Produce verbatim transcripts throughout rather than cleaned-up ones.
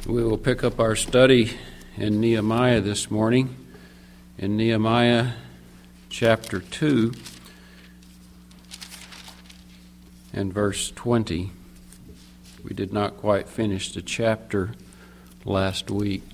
We will pick up our study in Nehemiah this morning, in Nehemiah chapter two and verse twenty. We did not quite finish the chapter last week.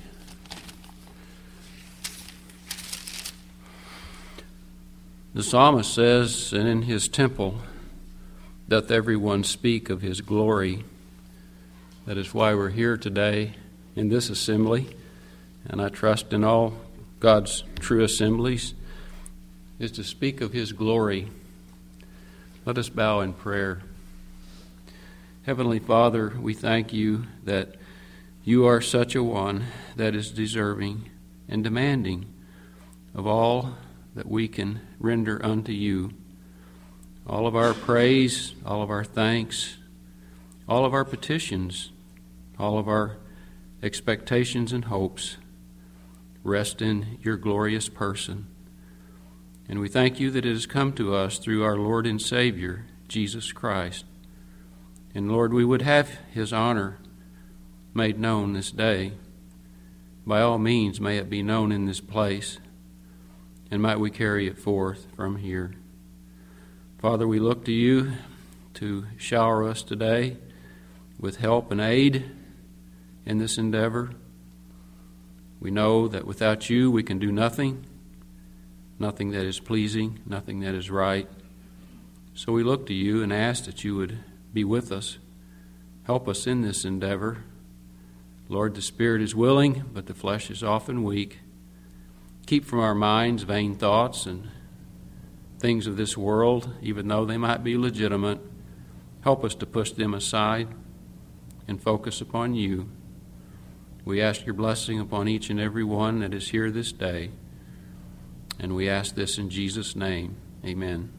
The psalmist says, "And in his temple doth everyone speak of his glory." That is why we're here today in this assembly, and I trust in all God's true assemblies, is to speak of his glory. Let us bow in prayer. Heavenly Father, we thank you that you are such a one that is deserving and demanding of all that we can render unto you. All of our praise, all of our thanks, all of our petitions, all of our expectations and hopes rest in your glorious person. And we thank you that it has come to us through our Lord and Savior, Jesus Christ. And Lord, we would have his honor made known this day. By all means, may it be known in this place, and might we carry it forth from here. Father, we look to you to shower us today with help and aid in this endeavor. We know that without you we can do nothing, nothing that is pleasing, nothing that is right. So we look to you and ask that you would be with us, help us in this endeavor. Lord, the spirit is willing, but the flesh is often weak. Keep from our minds vain thoughts and things of this world, even though they might be legitimate. Help us to push them aside and focus upon you. We ask your blessing upon each and every one that is here this day. And we ask this in Jesus' name. Amen.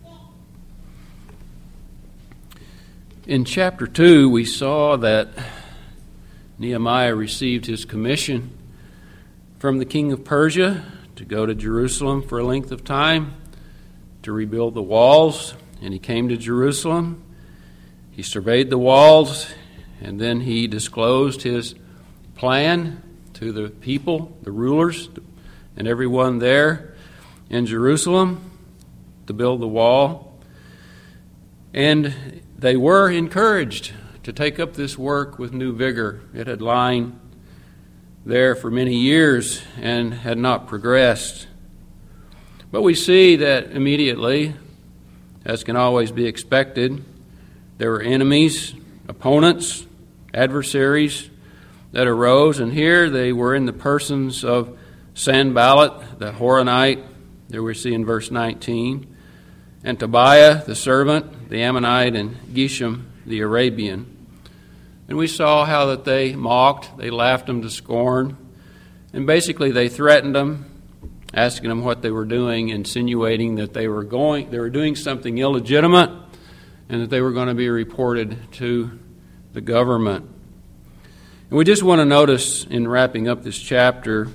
In chapter two, we saw that Nehemiah received his commission from the king of Persia to go to Jerusalem for a length of time to rebuild the walls. And he came to Jerusalem. He surveyed the walls, and then he disclosed his plan to the people, the rulers, and everyone there in Jerusalem to build the wall. And they were encouraged to take up this work with new vigor. It had lain there for many years and had not progressed. But we see that immediately, as can always be expected, there were enemies, opponents, adversaries that arose, and here they were in the persons of Sanballat, the Horonite, there we see in verse nineteen, and Tobiah, the servant, the Ammonite, and Geshem, the Arabian. And we saw how that they mocked, they laughed them to scorn, and basically they threatened them, asking them what they were doing, insinuating that they were going, they were doing something illegitimate, and that they were going to be reported to the government. And we just want to notice in wrapping up this chapter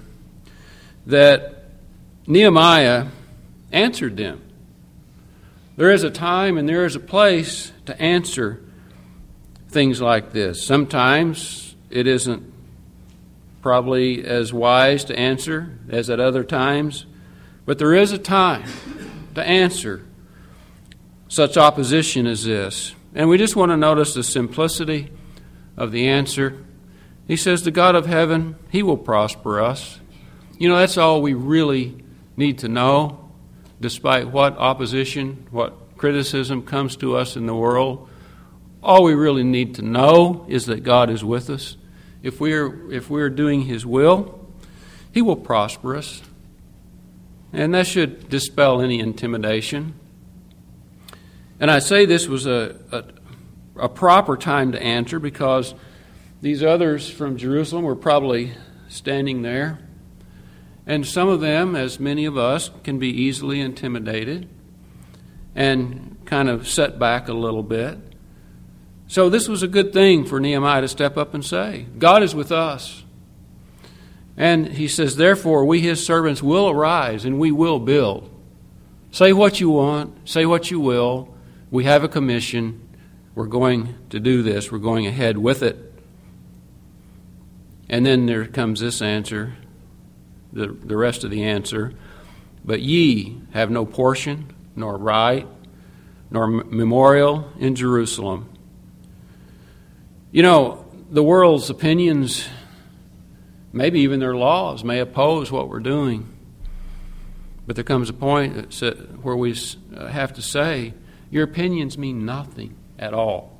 that Nehemiah answered them. There is a time and there is a place to answer things like this. Sometimes it isn't probably as wise to answer as at other times, but there is a time to answer such opposition as this. And we just want to notice the simplicity of the answer. He says, the God of heaven, he will prosper us. You know, that's all we really need to know, despite what opposition, what criticism comes to us in the world. All we really need to know is that God is with us. If we're, if we're doing his will, he will prosper us. And that should dispel any intimidation. And I say this was a, a, a proper time to answer because these others from Jerusalem were probably standing there. And some of them, as many of us, can be easily intimidated and kind of set back a little bit. So this was a good thing for Nehemiah to step up and say, God is with us. And he says, therefore, we his servants will arise and we will build. Say what you want, say what you will. We have a commission. We're going to do this. We're going ahead with it. And then there comes this answer, the, the rest of the answer. But ye have no portion, nor right, nor memorial in Jerusalem. You know, the world's opinions, maybe even their laws, may oppose what we're doing. But there comes a point where we have to say, your opinions mean nothing at all.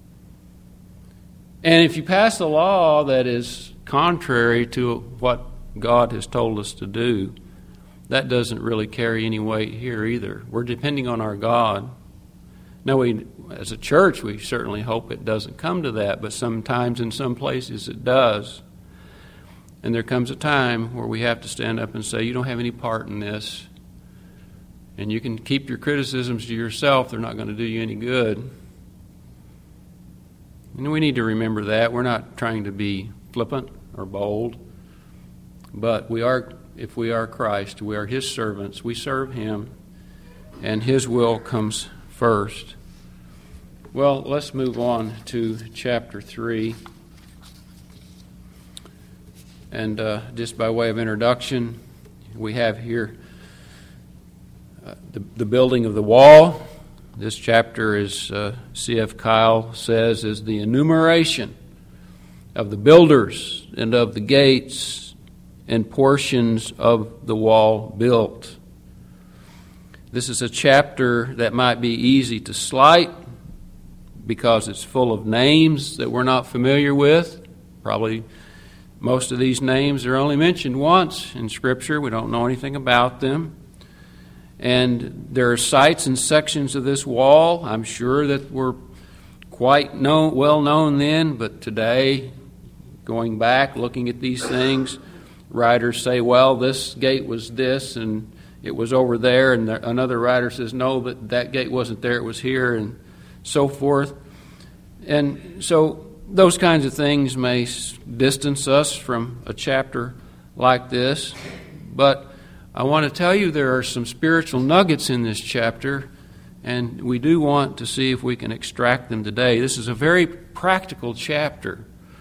And if you pass a law that is contrary to what God has told us to do, that doesn't really carry any weight here either. We're depending on our God. Now, we, as a church, we certainly hope it doesn't come to that, but sometimes in some places it does. And there comes a time where we have to stand up and say, you don't have any part in this. And you can keep your criticisms to yourself. They're not going to do you any good. And we need to remember that. We're not trying to be flippant or bold. But we are, if we are Christ, we are His servants. We serve Him. And His will comes first. Well, let's move on to chapter three. And uh, just by way of introduction, we have here uh, the, the building of the wall. This chapter is, uh, C F Kyle says, is the enumeration of the builders and of the gates and portions of the wall built. This is a chapter that might be easy to slight because it's full of names that we're not familiar with. Probably most of these names are only mentioned once in Scripture. We don't know anything about them. And there are sites and sections of this wall, I'm sure, that were quite known, well known then, but today, going back, looking at these things, writers say, well, this gate was this, and it was over there, and there, another writer says, no, but that gate wasn't there, it was here, and so forth. And so those kinds of things may distance us from a chapter like this, but I want to tell you there are some spiritual nuggets in this chapter, and we do want to see if we can extract them today. This is a very practical chapter.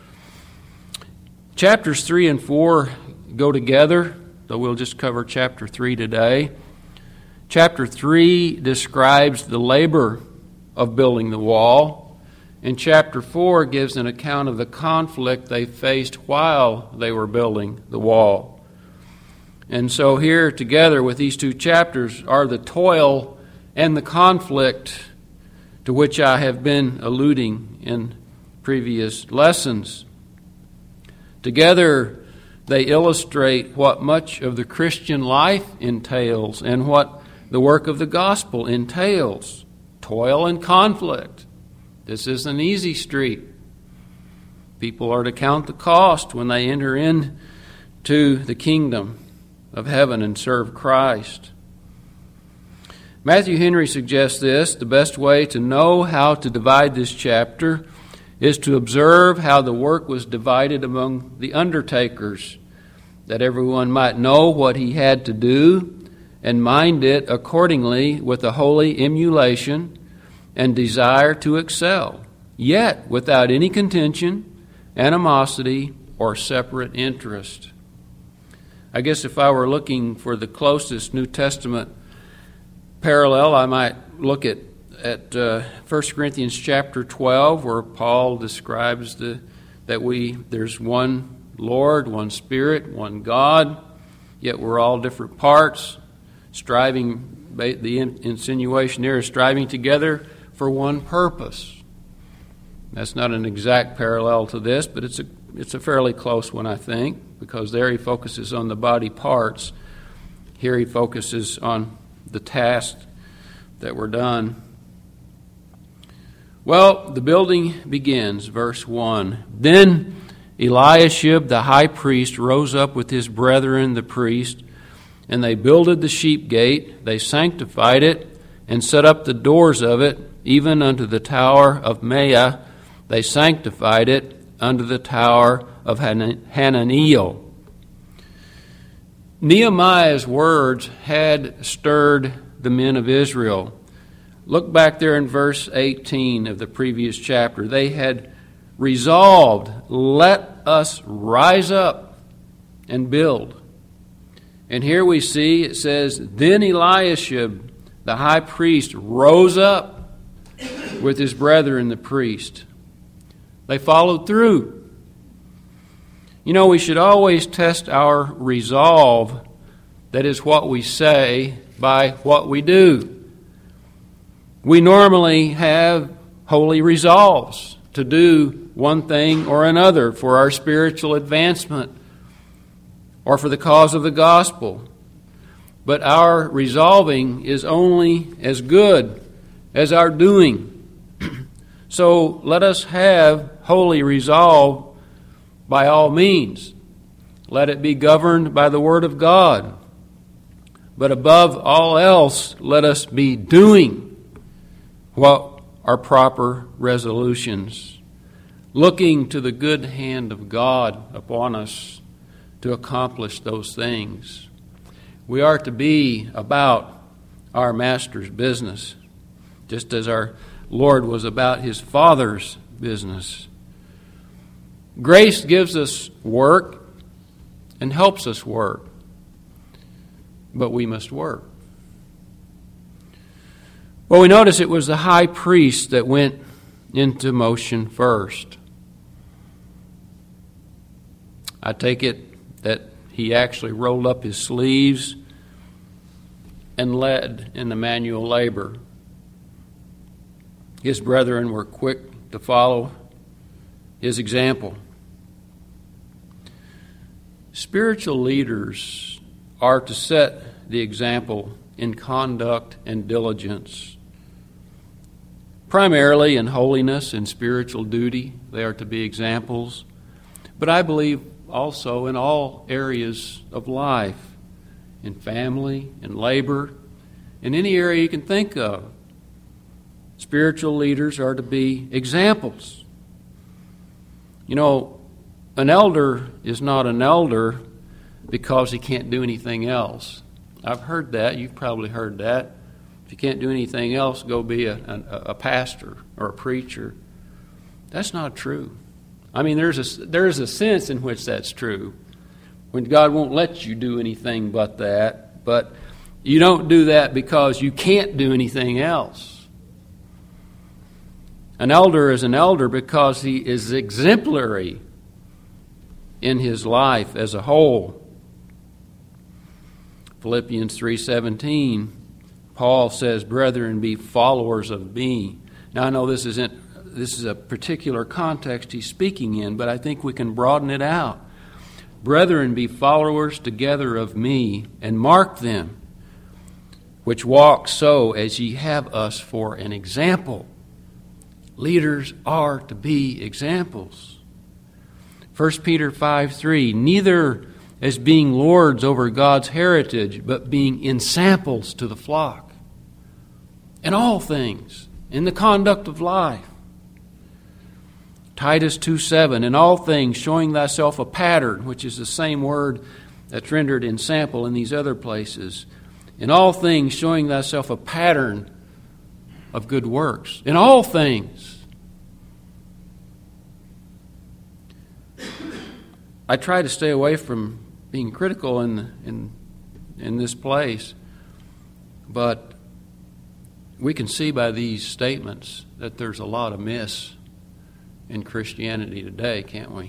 Chapters three and four go together, though we'll just cover chapter three today. Chapter three describes the labor of building the wall, and chapter four gives an account of the conflict they faced while they were building the wall. And so here together with these two chapters are the toil and the conflict to which I have been alluding in previous lessons. Together they illustrate what much of the Christian life entails and what the work of the gospel entails. Toil and conflict. This is an easy street. People are to count the cost when they enter into the kingdom of heaven and serve Christ. Matthew Henry suggests this: the best way to know how to divide this chapter is to observe how the work was divided among the undertakers, that everyone might know what he had to do and mind it accordingly with a holy emulation and desire to excel, yet without any contention, animosity, or separate interest. I guess if I were looking for the closest New Testament parallel, I might look at at uh, First Corinthians chapter twelve, where Paul describes the that we there's one Lord, one Spirit, one God, yet we're all different parts, striving. The insinuation there is striving together for one purpose. That's not an exact parallel to this, but it's a it's a fairly close one, I think, because there he focuses on the body parts. Here he focuses on the tasks that were done. Well, the building begins, verse one. Then Eliashib the high priest rose up with his brethren the priest, and they builded the sheep gate, they sanctified it, and set up the doors of it, even unto the tower of Meah. They sanctified it unto the tower of Hananiel. Nehemiah's words had stirred the men of Israel. Look back there in verse eighteen of the previous chapter. They had resolved, let us rise up and build. And here we see, it says, then Eliashib, the high priest, rose up with his brethren, the priest. They followed through. You know, we should always test our resolve, that is what we say, by what we do. We normally have holy resolves to do one thing or another for our spiritual advancement or for the cause of the gospel. But our resolving is only as good as our doing. So let us have holy resolve by all means. Let it be governed by the Word of God. But above all else, let us be doing what are proper resolutions, looking to the good hand of God upon us to accomplish those things. We are to be about our Master's business, just as our Lord was about His Father's business. Grace gives us work and helps us work, but we must work. Well, we notice it was the high priest that went into motion first. I take it that he actually rolled up his sleeves and led in the manual labor. His brethren were quick to follow his example. Spiritual leaders are to set the example in conduct and diligence. Primarily in holiness and spiritual duty, they are to be examples. But I believe also in all areas of life, in family, in labor, in any area you can think of. Spiritual leaders are to be examples. You know, an elder is not an elder because he can't do anything else. I've heard that. You've probably heard that. If you can't do anything else, go be a, a, a pastor or a preacher. That's not true. I mean, there's a, there's a sense in which that's true, when God won't let you do anything but that. But you don't do that because you can't do anything else. An elder is an elder because he is exemplary in his life as a whole. Philippians three seventeen, Paul says, "Brethren, be followers of me." Now, I know this isn't this is a particular context he's speaking in, but I think we can broaden it out. "Brethren, be followers together of me, and mark them, which walk so as ye have us for an example." Leaders are to be examples. First Peter five three, "Neither as being lords over God's heritage, but being ensamples to the flock." In all things, in the conduct of life. Titus two seven, "In all things showing thyself a pattern," which is the same word that's rendered ensample in these other places. "In all things showing thyself a pattern of good works." In all things. I try to stay away from being critical in in in this place, but we can see by these statements that there's a lot amiss in Christianity today, can't we?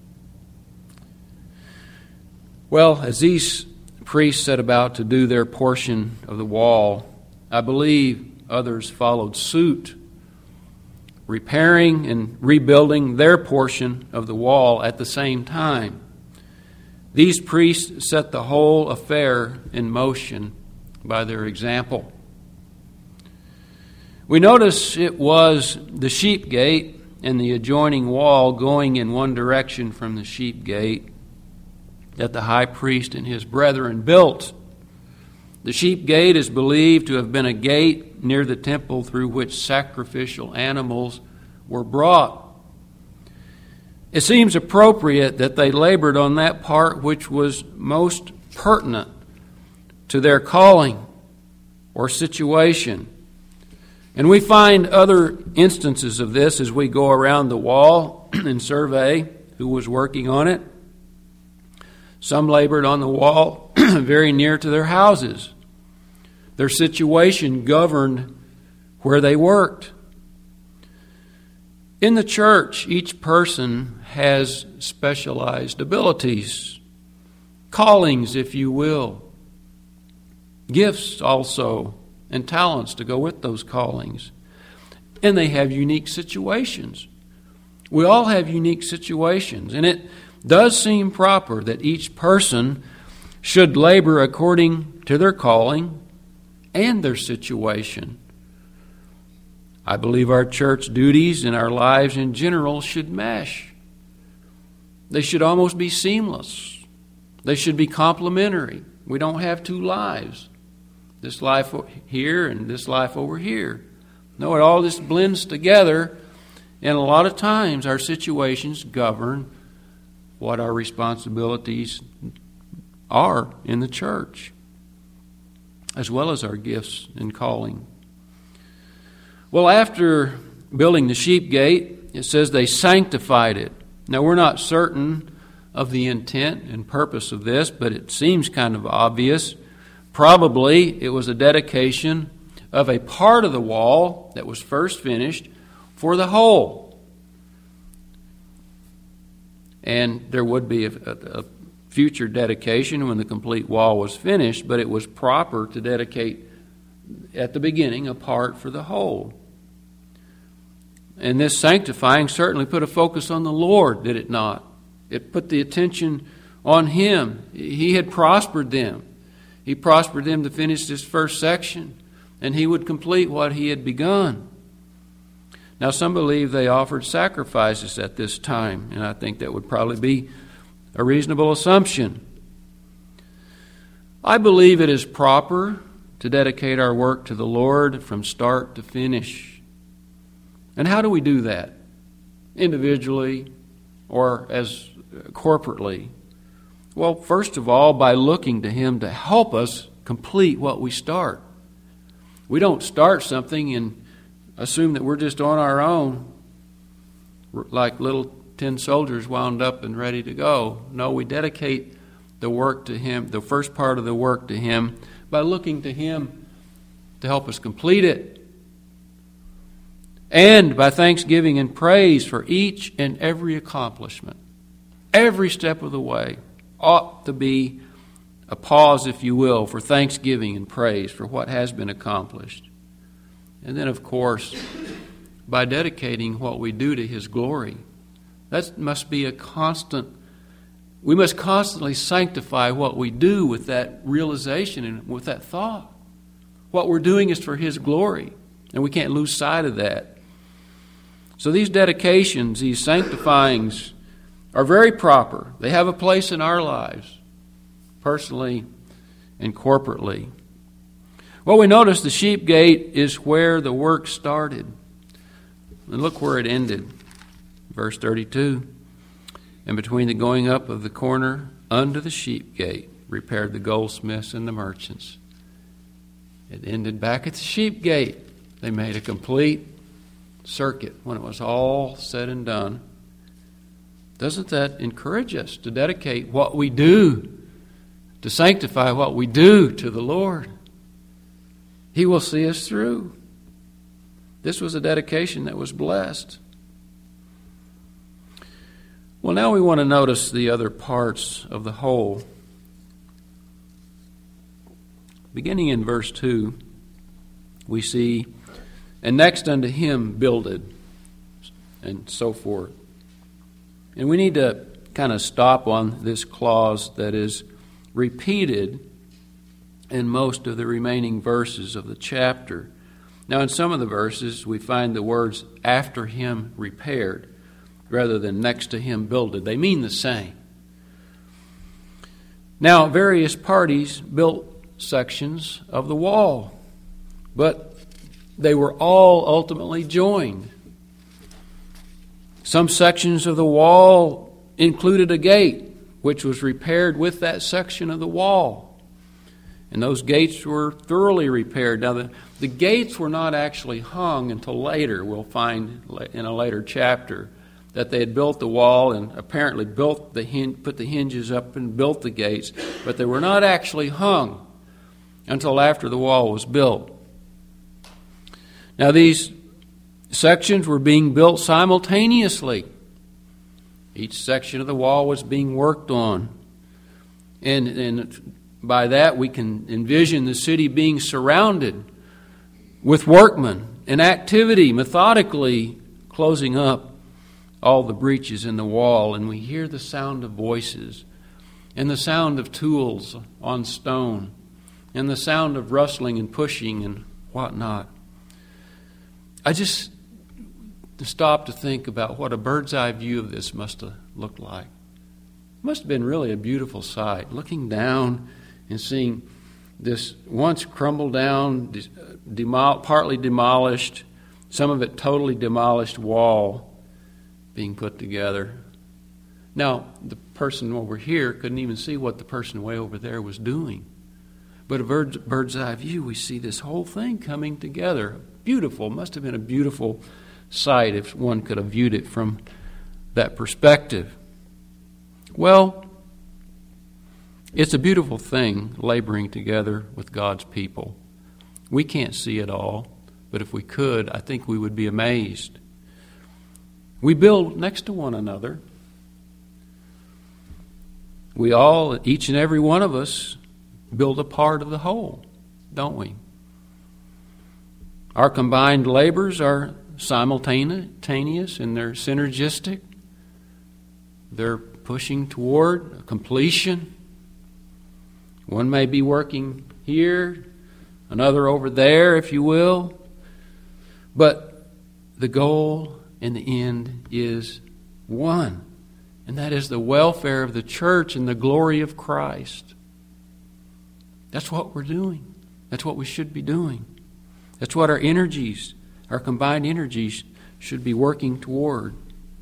Well, as these priests set about to do their portion of the wall, I believe others followed suit, repairing and rebuilding their portion of the wall at the same time. These priests set the whole affair in motion by their example. We notice it was the sheep gate and the adjoining wall going in one direction from the sheep gate that the high priest and his brethren built. The sheep gate is believed to have been a gate near the temple through which sacrificial animals were brought. It seems appropriate that they labored on that part which was most pertinent to their calling or situation. And we find other instances of this as we go around the wall. and survey who was working on it. Some labored on the wall very near to their houses. Their situation governed where they worked. In the church, each person has specialized abilities, callings, if you will, gifts also, and talents to go with those callings. And they have unique situations. We all have unique situations, and it does seem proper that each person should labor according to their calling and their situation. I believe our church duties and our lives in general should mesh. They should almost be seamless. They should be complementary. We don't have two lives. This life here and this life over here. No, it all just blends together, and a lot of times our situations govern what our responsibilities are in the church, as well as our gifts and calling. Well, after building the sheep gate, it says they sanctified it. Now, we're not certain of the intent and purpose of this, but it seems kind of obvious. Probably it was a dedication of a part of the wall that was first finished for the whole. And there would be a, a, a future dedication when the complete wall was finished, but it was proper to dedicate at the beginning a part for the whole. And this sanctifying certainly put a focus on the Lord, did it not? It put the attention on Him. He had prospered them. He prospered them to finish this first section, and He would complete what He had begun. Now, some believe they offered sacrifices at this time, and I think that would probably be a reasonable assumption. I believe it is proper to dedicate our work to the Lord from start to finish. And how do we do that? Individually or as corporately? Well, first of all, by looking to Him to help us complete what we start. We don't start something and assume that we're just on our own, like little tin soldiers wound up and ready to go. No, we dedicate the work to Him, the first part of the work to Him, by looking to Him to help us complete it. And by thanksgiving and praise for each and every accomplishment. Every step of the way ought to be a pause, if you will, for thanksgiving and praise for what has been accomplished. And then, of course, by dedicating what we do to His glory. That must be a constant. We must constantly sanctify what we do with that realization and with that thought. What we're doing is for His glory, and we can't lose sight of that. So these dedications, these sanctifyings, are very proper. They have a place in our lives, personally and corporately. Well, we notice the sheep gate is where the work started. And look where it ended. Verse thirty-two. And between the going up of the corner under the sheep gate, repaired the goldsmiths and the merchants. It ended back at the sheep gate. They made a complete circuit when it was all said and done. Doesn't that encourage us to dedicate what we do, to sanctify what we do to the Lord? He will see us through. This was a dedication that was blessed. Well, now we want to notice the other parts of the whole. Beginning in verse two, we see, and next unto him builded, and so forth. And we need to kind of stop on this clause that is repeated in most of the remaining verses of the chapter. Now, in some of the verses, we find the words after him repaired rather than next to him builded. They mean the same. Now, various parties built sections of the wall, but they were all ultimately joined. Some sections of the wall included a gate, which was repaired with that section of the wall. And those gates were thoroughly repaired. Now, the, the gates were not actually hung until later. We'll find in a later chapter that they had built the wall and apparently built the hin- put the hinges up and built the gates, but they were not actually hung until after the wall was built. Now these sections were being built simultaneously. Each section of the wall was being worked on. And, and by that we can envision the city being surrounded with workmen and activity, methodically closing up all the breaches in the wall. And we hear the sound of voices and the sound of tools on stone and the sound of rustling and pushing and whatnot. I just stopped to think about what a bird's eye view of this must have looked like. It must have been really a beautiful sight, looking down and seeing this once crumbled down, demol- partly demolished, some of it totally demolished wall being put together. Now, the person over here couldn't even see what the person way over there was doing. But a bird's, bird's eye view, we see this whole thing coming together. Beautiful. Must have been a beautiful sight if one could have viewed it from that perspective. Well, it's a beautiful thing laboring together with God's people. We can't see it all, but if we could, I think we would be amazed. We build next to one another. We all, each and every one of us, build a part of the whole, don't we? Our combined labors are simultaneous and they're synergistic. They're pushing toward completion. One may be working here, another over there, if you will. But the goal and the end is one, and that is the welfare of the church and the glory of Christ. That's what we're doing. That's what we should be doing. That's what our energies, our combined energies, should be working toward.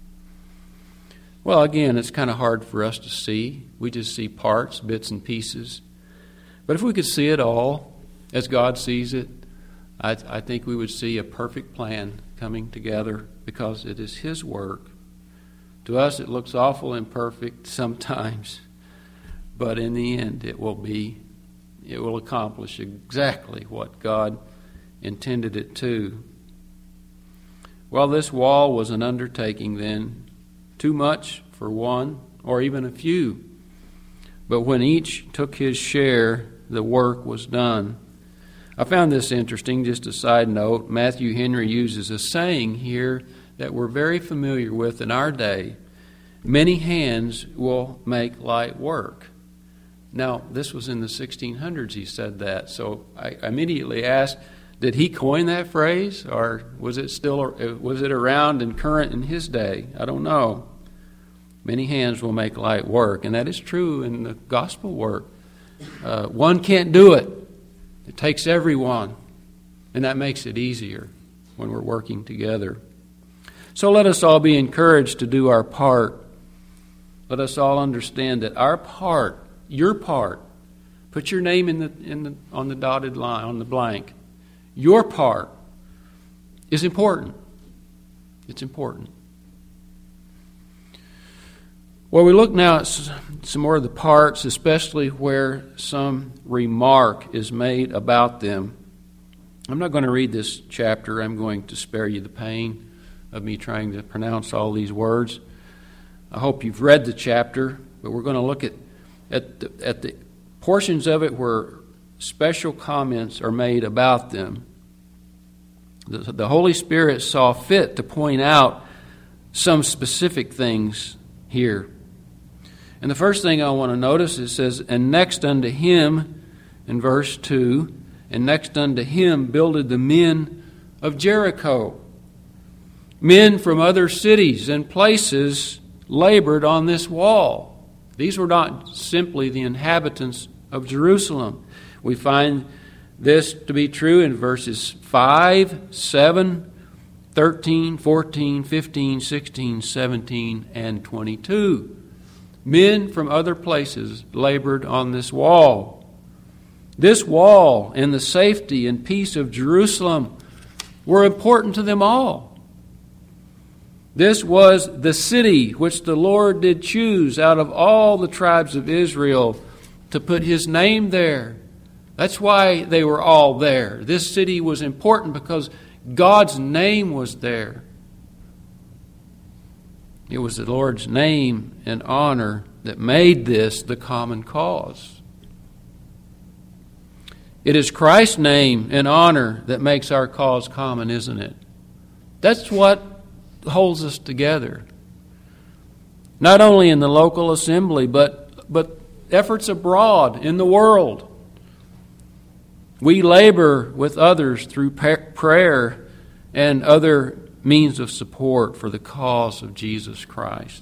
Well, again, it's kind of hard for us to see. We just see parts, bits and pieces. But if we could see it all as God sees it, I, I think we would see a perfect plan coming together because it is His work. To us, it looks awful imperfect sometimes, but in the end, it will be, it will accomplish exactly what God intended it to. Well, this wall was an undertaking then, too much for one or even a few. But when each took his share, the work was done. I found this interesting, just a side note. Matthew Henry uses a saying here that we're very familiar with in our day. Many hands will make light work. Now, this was in the sixteen hundreds he said that. So I immediately asked, did he coin that phrase, or was it still was it around and current in his day? I don't know. Many hands will make light work, and that is true in the gospel work. Uh, one can't do it. It takes everyone, and that makes it easier when we're working together. So let us all be encouraged to do our part. Let us all understand that our part, your part, put your name in the in the on the dotted line, on the blank. Your part is important. It's important. Well, we look now at some more of the parts, especially where some remark is made about them. I'm not going to read this chapter. I'm going to spare you the pain of me trying to pronounce all these words. I hope you've read the chapter, but we're going to look at at the, at the portions of it where special comments are made about them. The, the Holy Spirit saw fit to point out some specific things here. And the first thing I want to notice, it says, and next unto him, in verse two, and next unto him builded the men of Jericho. Men from other cities and places labored on this wall. These were not simply the inhabitants of Jerusalem. We find this to be true in verses five, seven, thirteen, fourteen, fifteen, sixteen, seventeen, and twenty-two. Men from other places labored on this wall. This wall and the safety and peace of Jerusalem were important to them all. This was the city which the Lord did choose out of all the tribes of Israel to put His name there. That's why they were all there. This city was important because God's name was there. It was the Lord's name and honor that made this the common cause. It is Christ's name and honor that makes our cause common, isn't it? That's what holds us together. Not only in the local assembly, but, but efforts abroad in the world. We labor with others through prayer and other means of support for the cause of Jesus Christ.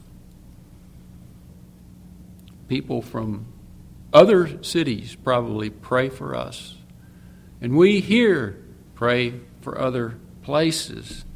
People from other cities probably pray for us. And we here pray for other places.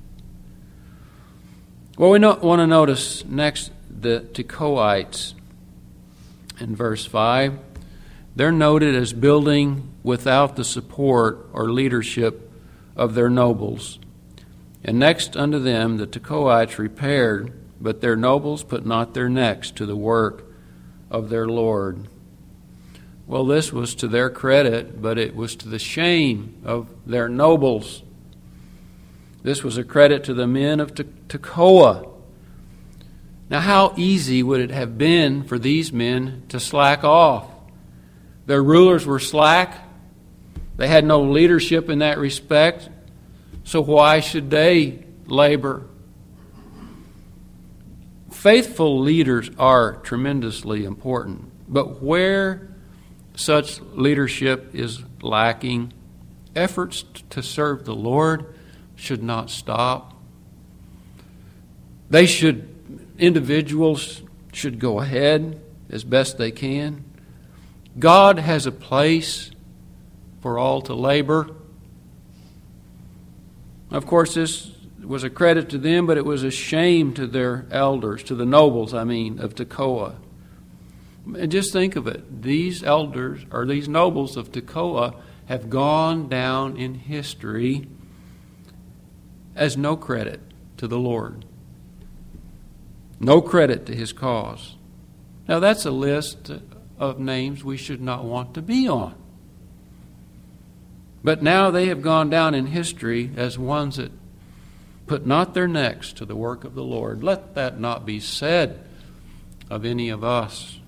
Well, we want to notice next the Tekoites in verse five. They're noted as building without the support or leadership of their nobles. And next unto them the Tekoites repaired, but their nobles put not their necks to the work of their Lord. Well, this was to their credit, but it was to the shame of their nobles. This was a credit to the men of Tekoa. Now, how easy would it have been for these men to slack off? Their rulers were slack. They had no leadership in that respect. So why should they labor? Faithful leaders are tremendously important. But where such leadership is lacking, efforts to serve the Lord should not stop. They should, individuals should go ahead as best they can. God has a place for all to labor. Of course, this was a credit to them, but it was a shame to their elders, to the nobles, I mean, of Tekoa. And just think of it. These elders, or these nobles of Tekoa, have gone down in history as no credit to the Lord. No credit to His cause. Now, that's a list of names we should not want to be on. But now they have gone down in history as ones that put not their necks to the work of the Lord. Let that not be said of any of us.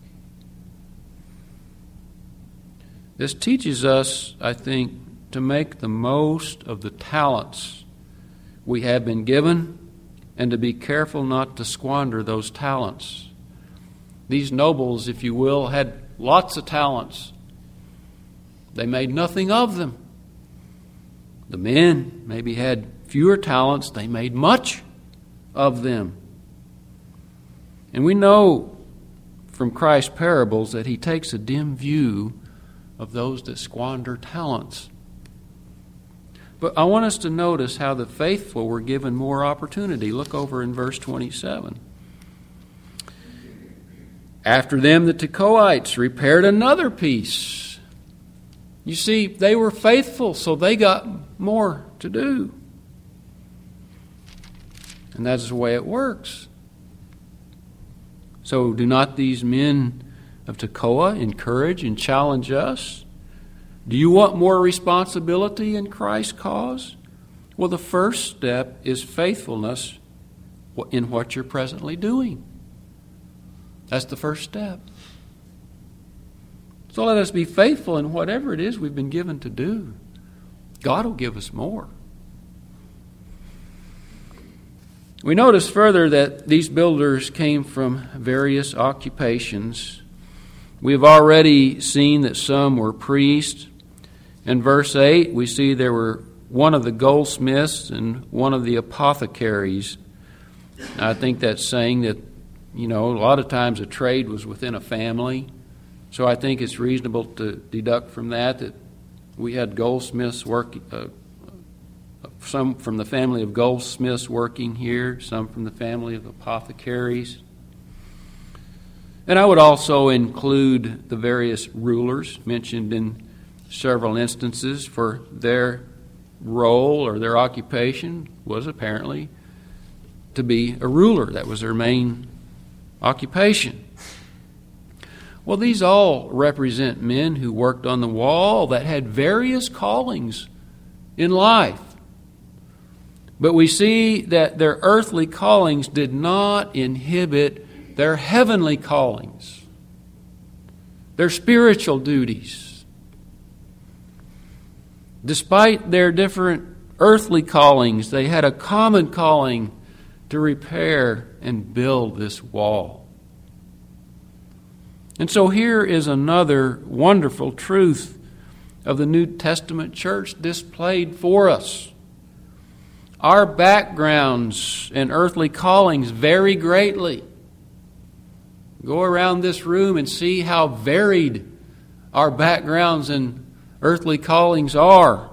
This teaches us, I think, to make the most of the talents we have been given and to be careful not to squander those talents. These nobles, if you will, had lots of talents. They made nothing of them. The men maybe had fewer talents. They made much of them. And we know from Christ's parables that He takes a dim view of those that squander talents. But I want us to notice how the faithful were given more opportunity. Look over in verse twenty-seven. After them, the Tekoites repaired another piece. You see, they were faithful, so they got more to do. And that's the way it works. So do not these men of Tekoa encourage and challenge us? Do you want more responsibility in Christ's cause? Well, the first step is faithfulness in what you're presently doing. That's the first step. So let us be faithful in whatever it is we've been given to do. God will give us more. We notice further that these builders came from various occupations. We have already seen that some were priests. In verse eight, we see there were one of the goldsmiths and one of the apothecaries. I think that's saying that, you know, a lot of times a trade was within a family. So I think it's reasonable to deduct from that that we had goldsmiths work, uh, some from the family of goldsmiths working here, some from the family of apothecaries. And I would also include the various rulers mentioned in several instances, for their role or their occupation was apparently to be a ruler. That was their main occupation. Well, these all represent men who worked on the wall that had various callings in life. But we see that their earthly callings did not inhibit their heavenly callings, their spiritual duties. Despite their different earthly callings, they had a common calling to repair and build this wall. And so here is another wonderful truth of the New Testament church displayed for us. Our backgrounds and earthly callings vary greatly. Go around this room and see how varied our backgrounds and earthly callings are.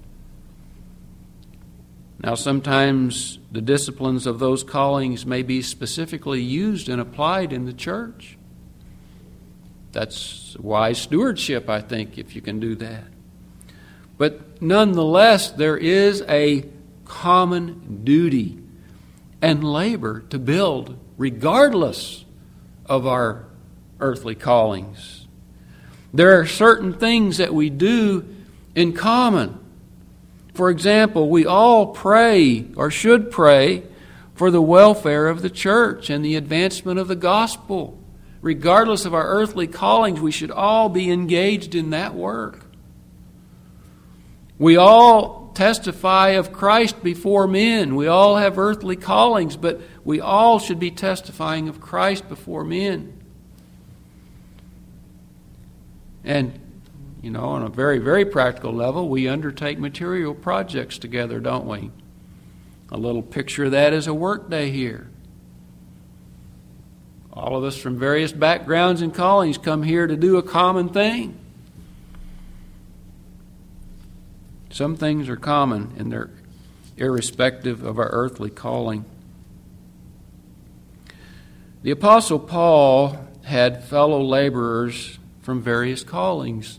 Now, sometimes the disciplines of those callings may be specifically used and applied in the church. That's wise stewardship, I think, if you can do that. But nonetheless, there is a common duty and labor to build regardless of our earthly callings. There are certain things that we do in common. For example, we all pray or should pray for the welfare of the church and the advancement of the gospel. Regardless of our earthly callings, we should all be engaged in that work. We all testify of Christ before men. We all have earthly callings, but we all should be testifying of Christ before men. And, you know, on a very, very practical level, we undertake material projects together, don't we? A little picture of that is a work day here. All of us from various backgrounds and callings come here to do a common thing. Some things are common and they're irrespective of our earthly calling. The Apostle Paul had fellow laborers from various callings.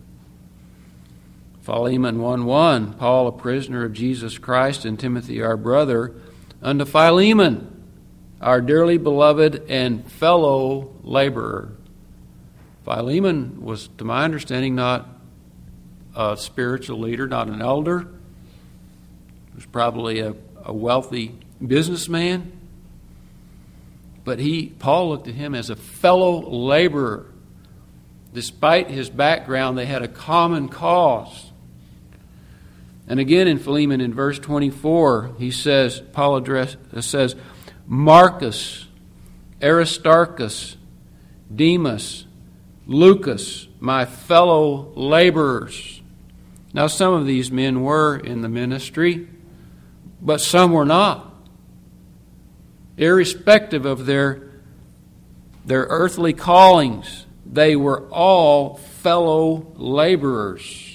Philemon one one, Paul, a prisoner of Jesus Christ, and Timothy, our brother, unto Philemon, our dearly beloved and fellow laborer. Philemon was, to my understanding, not a spiritual leader, not an elder. He was probably a, a wealthy businessman. But he, Paul looked at him as a fellow laborer. Despite his background, they had a common cause. And again in Philemon, in verse twenty-four, he says, Paul address, says, Marcus, Aristarchus, Demas, Lucas, my fellow laborers. Now, some of these men were in the ministry, but some were not. Irrespective of their, their earthly callings, they were all fellow laborers.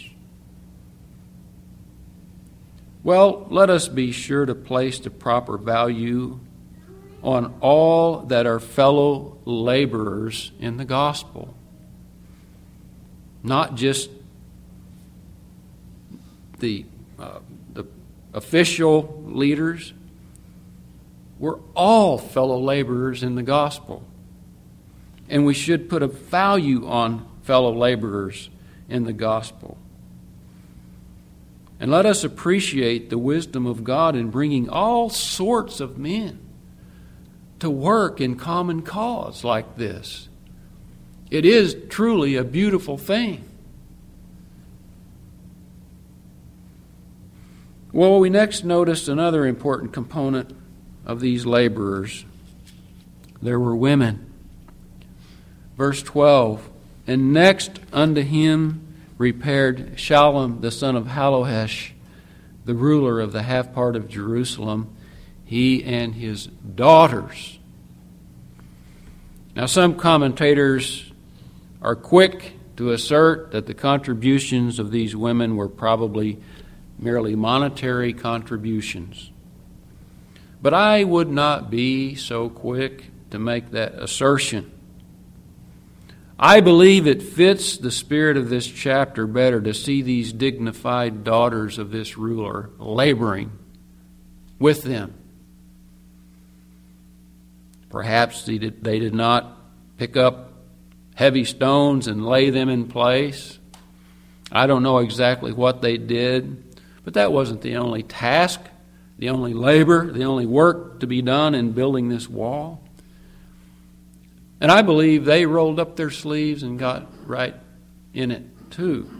Well, let us be sure to place the proper value on all that are fellow laborers in the gospel. Not just the, uh, the official leaders. We're all fellow laborers in the gospel. And we should put a value on fellow laborers in the gospel. And let us appreciate the wisdom of God in bringing all sorts of men to work in common cause like this. It is truly a beautiful thing. Well, we next noticed another important component of these laborers. There were women. Verse twelve, and next unto him repaired Shallum the son of Hallohesh, the ruler of the half part of Jerusalem, he and his daughters. Now, some commentators are quick to assert that the contributions of these women were probably merely monetary contributions. But I would not be so quick to make that assertion. I believe it fits the spirit of this chapter better to see these dignified daughters of this ruler laboring with them. Perhaps they did, they did not pick up heavy stones and lay them in place. I don't know exactly what they did, but that wasn't the only task, the only labor, the only work to be done in building this wall. And I believe they rolled up their sleeves and got right in it too.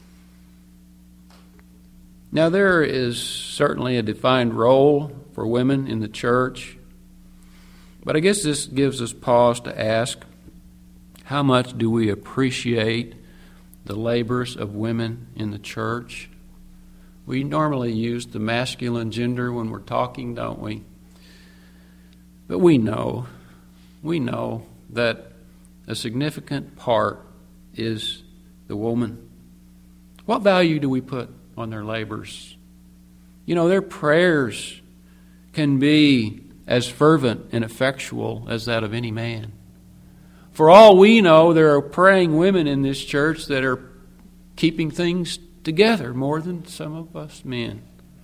Now, there is certainly a defined role for women in the church, but I guess this gives us pause to ask, how much do we appreciate the labors of women in the church? We normally use the masculine gender when we're talking, don't we? But we know, we know that a significant part is the woman. What value do we put on their labors? You know, their prayers can be as fervent and effectual as that of any man. For all we know, there are praying women in this church that are keeping things together more than some of us men.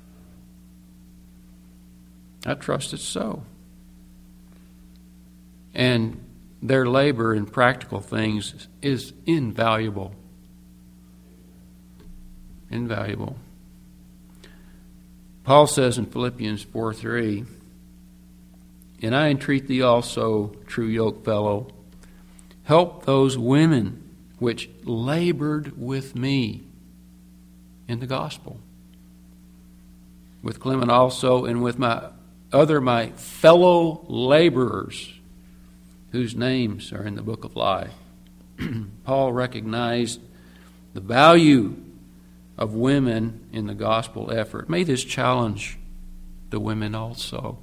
I trust it's so. And their labor in practical things is invaluable. Invaluable. Paul says in Philippians four three, "And I entreat thee also, true yokefellow, help those women which labored with me in the gospel, with Clement also, and with my other my fellow laborers, whose names are in the book of life." Paul recognized the value of women in the gospel effort. May this challenge the women also.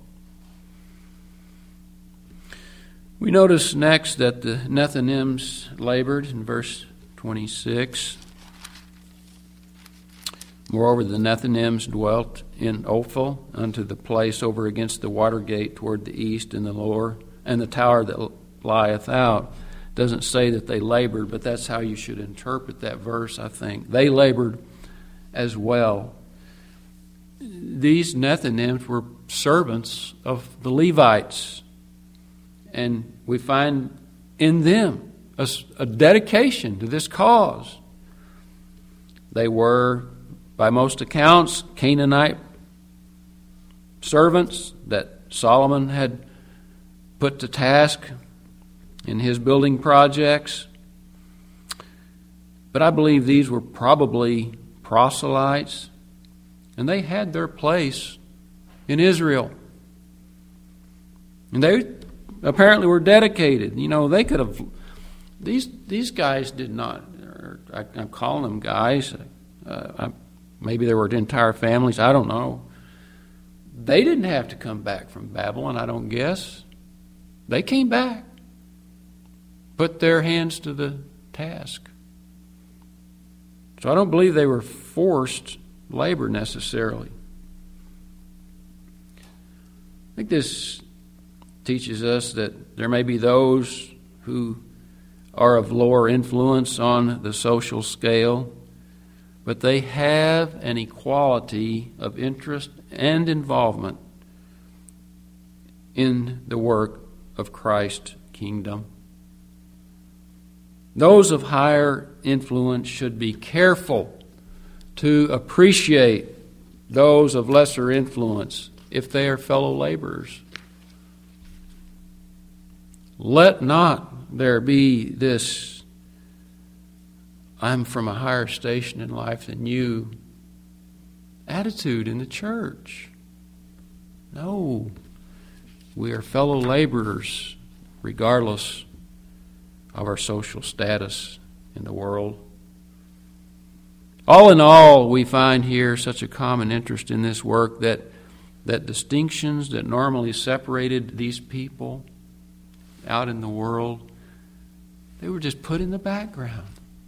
We notice next that the Nethinims labored in verse twenty-six. "Moreover, the Nethinims dwelt in Ophel unto the place over against the water gate toward the east, and the lower and the tower that lieth out." Doesn't say that they labored, but that's how you should interpret that verse, I think. They labored as well. These Nethinims were servants of the Levites, and we find in them a, a dedication to this cause. They were, by most accounts, Canaanite servants that Solomon had put to task in his building projects. But I believe these were probably proselytes, and they had their place in Israel. And they apparently were dedicated. You know, they could have, these these guys did not, I, I'm calling them guys, uh, I, maybe there were entire families, I don't know. They didn't have to come back from Babylon, I don't guess. They came back, put their hands to the task. So I don't believe they were forced labor necessarily. I think this teaches us that there may be those who are of lower influence on the social scale, but they have an equality of interest and involvement in the work of Christ's kingdom. Those of higher influence should be careful to appreciate those of lesser influence if they are fellow laborers. Let not there be this, I'm from a higher station in life than you, attitude in the church. No, we are fellow laborers regardless of our social status in the world. All in all, we find here such a common interest in this work that that distinctions that normally separated these people out in the world, they were just put in the background.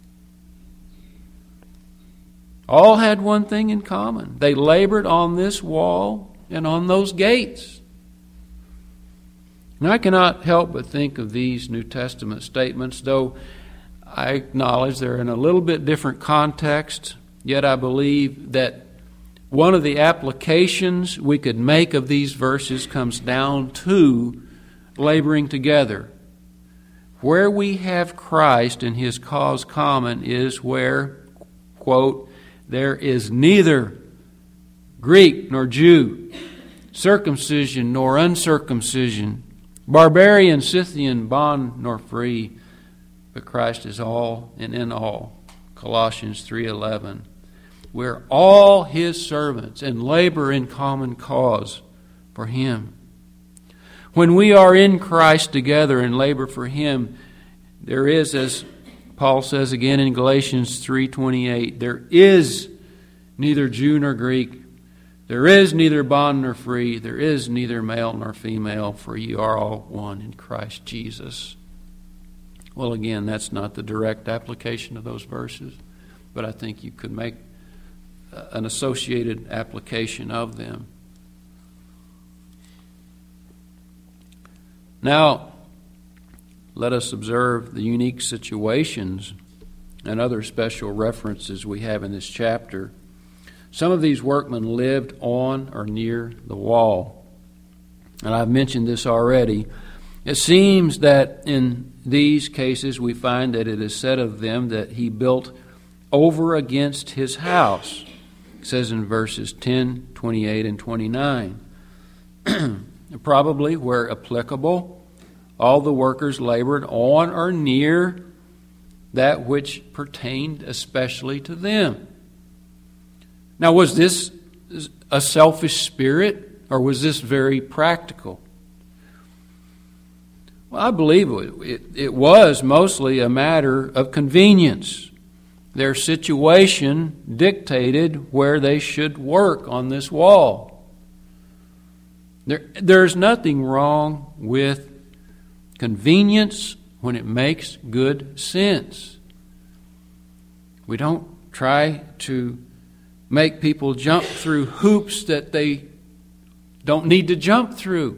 All had one thing in common. They labored on this wall and on those gates. And I cannot help but think of these New Testament statements, though I acknowledge they're in a little bit different context, yet I believe that one of the applications we could make of these verses comes down to laboring together. Where we have Christ and His cause common is where, quote, there is neither Greek nor Jew, circumcision nor uncircumcision, barbarian, Scythian, bond nor free, but Christ is all and in all. Colossians three eleven. We're all His servants and labor in common cause for Him. When we are in Christ together and labor for Him, there is, as Paul says again in Galatians three twenty-eight, there is neither Jew nor Greek, there is neither bond nor free, there is neither male nor female, for ye are all one in Christ Jesus. Well, again, that's not the direct application of those verses, but I think you could make an associated application of them. Now, let us observe the unique situations and other special references we have in this chapter. Some of these workmen lived on or near the wall. And I've mentioned this already. It seems that in these cases we find that it is said of them that he built over against his house. It says in verses ten, twenty-eight, and twenty-nine. Probably, where applicable, all the workers labored on or near that which pertained especially to them. Now, was this a selfish spirit, or was this very practical? Well, I believe it, it, it was mostly a matter of convenience. Their situation dictated where they should work on this wall. There, there's nothing wrong with convenience when it makes good sense. We don't try to make people jump through hoops that they don't need to jump through.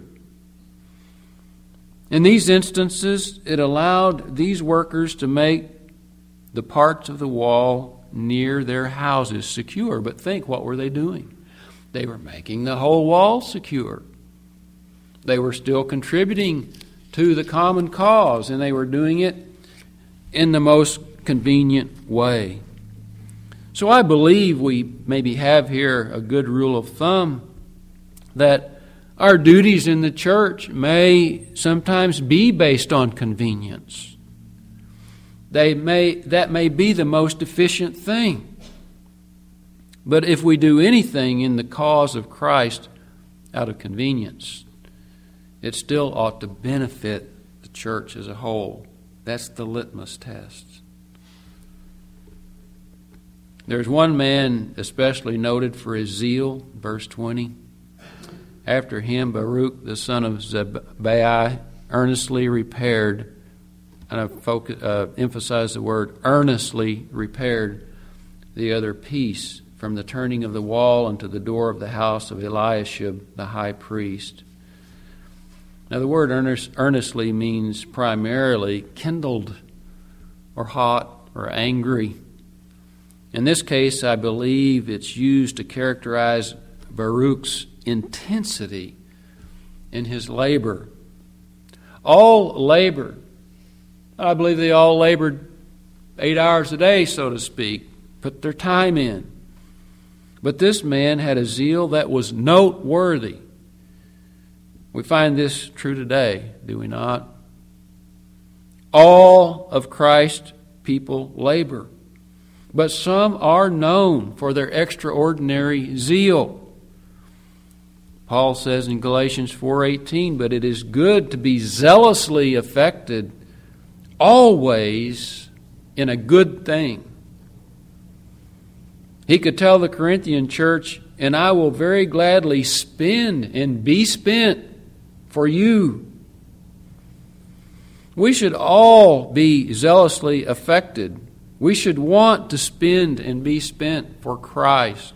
In these instances, it allowed these workers to make the parts of the wall near their houses secure. But think, what were they doing? They were making the whole wall secure. They were still contributing to the common cause, and they were doing it in the most convenient way. So I believe we maybe have here a good rule of thumb that our duties in the church may sometimes be based on convenience. They may that may be the most efficient thing. But if we do anything in the cause of Christ out of convenience, it still ought to benefit the church as a whole. That's the litmus test. There's one man especially noted for his zeal, verse twenty. After him, Baruch, the son of Zabbai, earnestly repaired, and I focus, uh, emphasize the word earnestly repaired, the other piece from the turning of the wall unto the door of the house of Eliashib, the high priest. Now, the word earnest, earnestly means primarily kindled or hot or angry. In this case, I believe it's used to characterize Baruch's intensity in his labor. All labor, I believe they all labored eight hours a day, so to speak, put their time in. But this man had a zeal that was noteworthy. We find this true today, do we not? All of Christ's people labor, but some are known for their extraordinary zeal. Paul says in Galatians four eighteen, but it is good to be zealously affected always in a good thing. He could tell the Corinthian church, and I will very gladly spend and be spent for you. We should all be zealously affected. We should want to spend and be spent for Christ.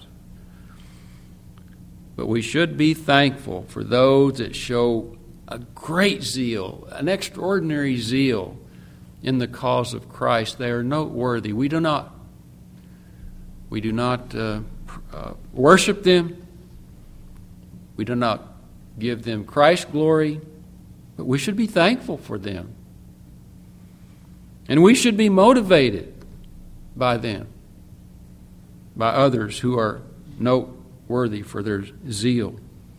But we should be thankful for those that show a great zeal, an extraordinary zeal in the cause of Christ. They are noteworthy. We do not, we do not uh, uh, worship them. We do not give them Christ's glory. But we should be thankful for them. And we should be motivated by them, by others who are noteworthy for their zeal.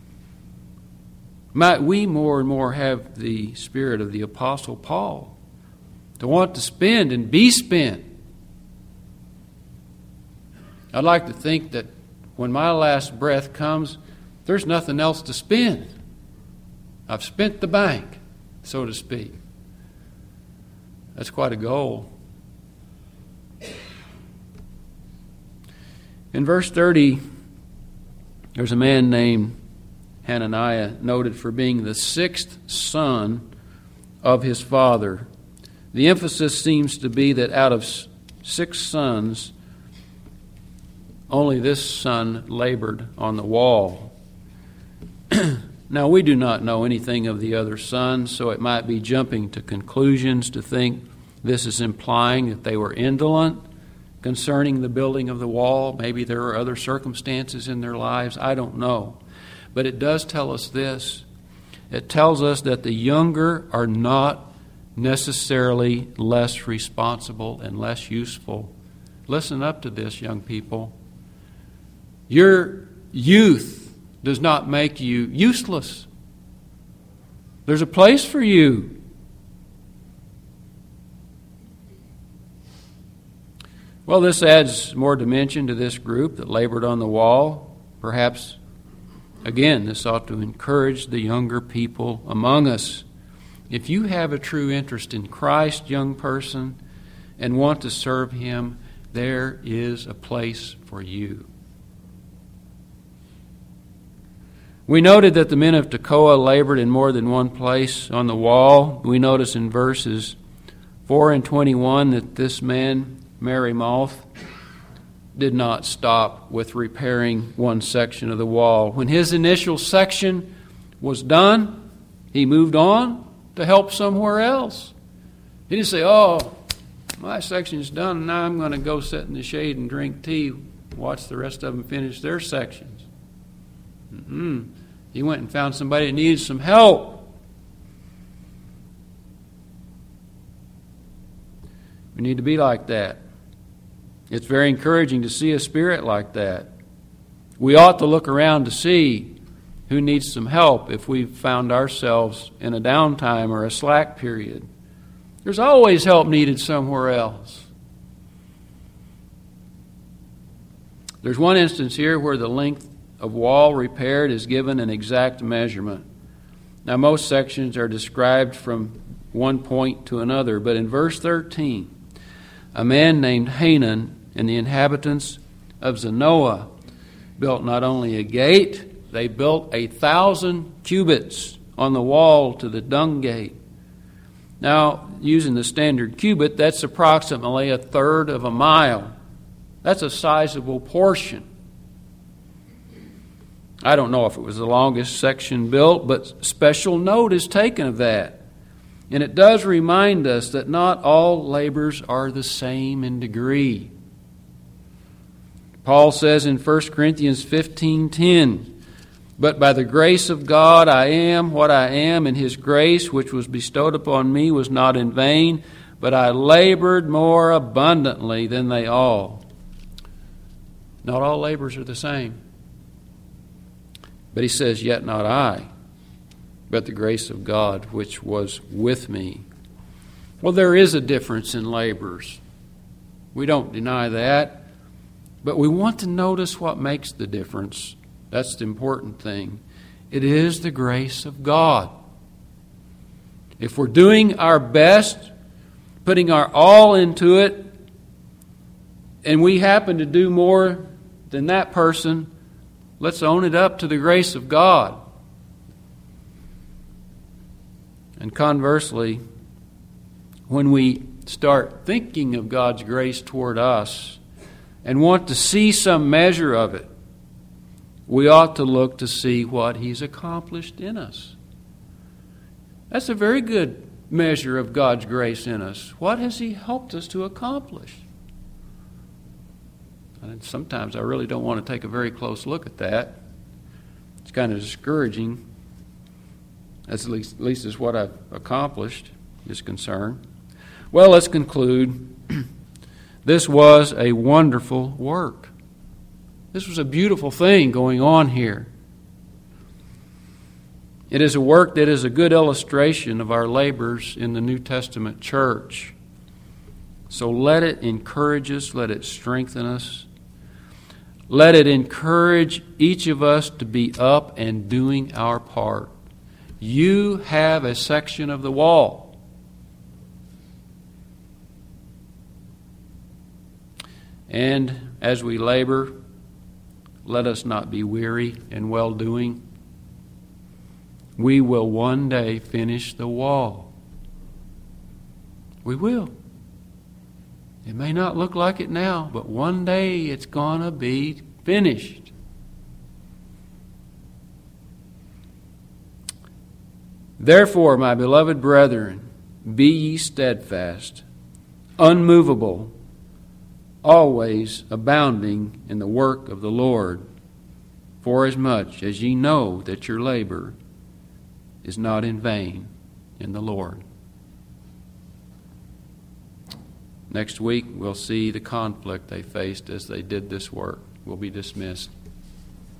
Might we more and more have the spirit of the Apostle Paul, to want to spend and be spent. I'd like to think that when my last breath comes, there's nothing else to spend. I've spent the bank, so to speak. That's quite a goal. In verse thirty, there's a man named Hananiah, noted for being the sixth son of his father. The emphasis seems to be that out of six sons, only this son labored on the wall. Now, we do not know anything of the other sons, so it might be jumping to conclusions to think this is implying that they were indolent concerning the building of the wall. Maybe there are other circumstances in their lives. I don't know. But it does tell us this. It tells us that the younger are not necessarily less responsible and less useful. Listen up to this, young people. Your youth does not make you useless. There's a place for you. Well, this adds more dimension to this group that labored on the wall. Perhaps, again, this ought to encourage the younger people among us. If you have a true interest in Christ, young person, and want to serve Him, there is a place for you. We noted that the men of Tekoa labored in more than one place on the wall. We notice in verses four and twenty-one that this man, Merimoth, did not stop with repairing one section of the wall. When his initial section was done, he moved on to help somewhere else. He didn't say, oh, my section's done, and now I'm going to go sit in the shade and drink tea, watch the rest of them finish their sections. Mm-mm. He went and found somebody that needed some help. We need to be like that. It's very encouraging to see a spirit like that. We ought to look around to see who needs some help if we've found ourselves in a downtime or a slack period. There's always help needed somewhere else. There's one instance here where the length of wall repaired is given an exact measurement. Now, most sections are described from one point to another, but in verse thirteen, a man named Hanan and the inhabitants of Zanoah built not only a gate, they built a thousand cubits on the wall to the dung gate. Now, using the standard cubit, that's approximately a third of a mile. That's a sizable portion. I don't know if it was the longest section built, but special note is taken of that. And it does remind us that not all labors are the same in degree. Paul says in First Corinthians fifteen ten, but by the grace of God I am what I am, and His grace which was bestowed upon me was not in vain, but I labored more abundantly than they all. Not all labors are the same. But he says, yet not I, but the grace of God which was with me. Well, there is a difference in labors. We don't deny that. But we want to notice what makes the difference. That's the important thing. It is the grace of God. If we're doing our best, putting our all into it, and we happen to do more than that person, let's own it up to the grace of God. And conversely, when we start thinking of God's grace toward us and want to see some measure of it, we ought to look to see what He's accomplished in us. That's a very good measure of God's grace in us. What has He helped us to accomplish? And sometimes I really don't want to take a very close look at that. It's kind of discouraging. That's at least, at least is what I've accomplished, is concerned. Well, let's conclude. This was a wonderful work. This was a beautiful thing going on here. It is a work that is a good illustration of our labors in the New Testament church. So let it encourage us, let it strengthen us. Let it encourage each of us to be up and doing our part. You have a section of the wall. And as we labor, let us not be weary in well-doing. We will one day finish the wall. We will. It may not look like it now, but one day it's going to be finished. Therefore, my beloved brethren, be ye steadfast, unmovable, always abounding in the work of the Lord, forasmuch as ye know that your labor is not in vain in the Lord. Next week, we'll see the conflict they faced as they did this work. We'll be dismissed.